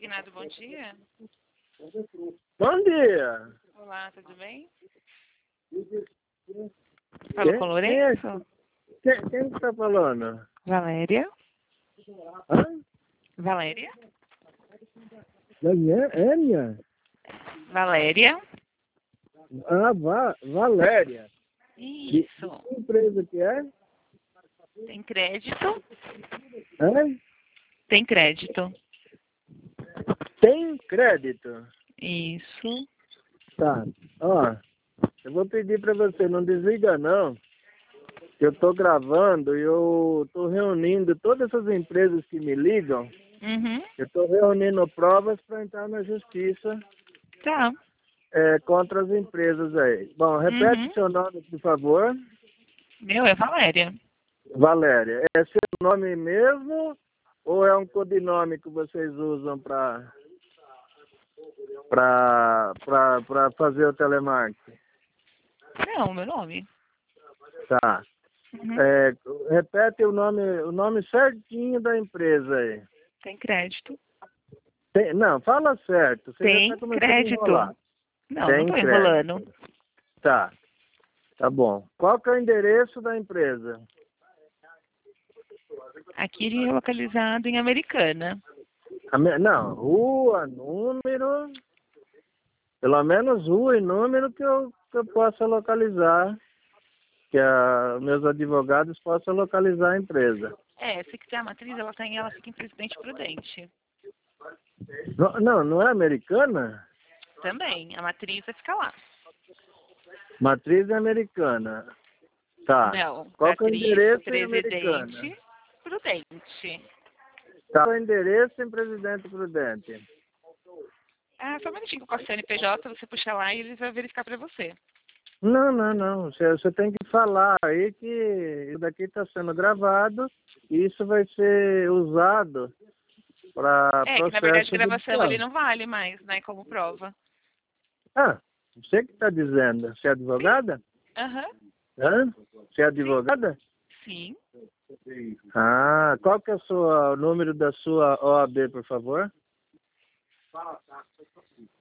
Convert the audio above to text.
Reginaldo, bom dia. Bom dia. Olá, tudo bem? Falo com Lourenço? Quem está falando? Valéria? Hã? Valéria? Ania? Valéria? Ah, Valéria. Isso. Que empresa que é? Tem crédito? Hã? Tem crédito. Tem crédito? Isso. Tá. Ó, eu vou pedir para você, não desliga não. Eu estou gravando e eu estou reunindo todas essas empresas que me ligam. Uhum. Eu estou reunindo provas para entrar na justiça Tá. contra as empresas aí. Bom, repete seu nome, por favor. Meu é Valéria. Valéria, é seu nome mesmo ou é um codinome que vocês usam para fazer o telemarketing? Não, meu nome. Tá. Uhum. Repete o nome certinho da empresa aí. Tem crédito. Não, fala certo. Você já Tem está começando a crédito. enrolar. Não, Tem não tô crédito. enrolando. Tá. Tá bom. Qual que é o endereço da empresa? Aqui é localizado em Americana. Não, rua, número, pelo menos rua e número que eu possa localizar, que meus advogados possam localizar a empresa. Se quiser a matriz, ela fica em Presidente Prudente. Não é Americana? Também, a matriz vai ficar lá. Matriz é Americana. Tá. Não, Qual que é o matriz endereço em Americana? Presidente Prudente. Tá. Qual é o endereço em Presidente Prudente? Só um minutinho com a CNPJ, você puxa lá e eles vão verificar para você. Não. Você tem que falar aí que isso daqui está sendo gravado e isso vai ser usado para processo que na verdade gravação judicial. ele não vale mais, né, como prova. Ah, você que está dizendo. Você é advogada? Aham. Hã? Você é advogada? Sim. Ah, qual que é o número da sua OAB, por favor?